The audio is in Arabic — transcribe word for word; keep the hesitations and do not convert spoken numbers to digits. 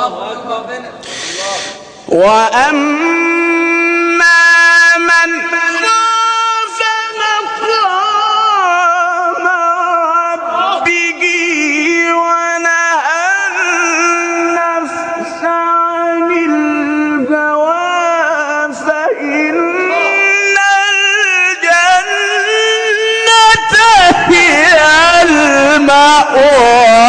وأما من خاف مقام ربه ونهى النفس عن الهوى فإن الجنة هي المأوى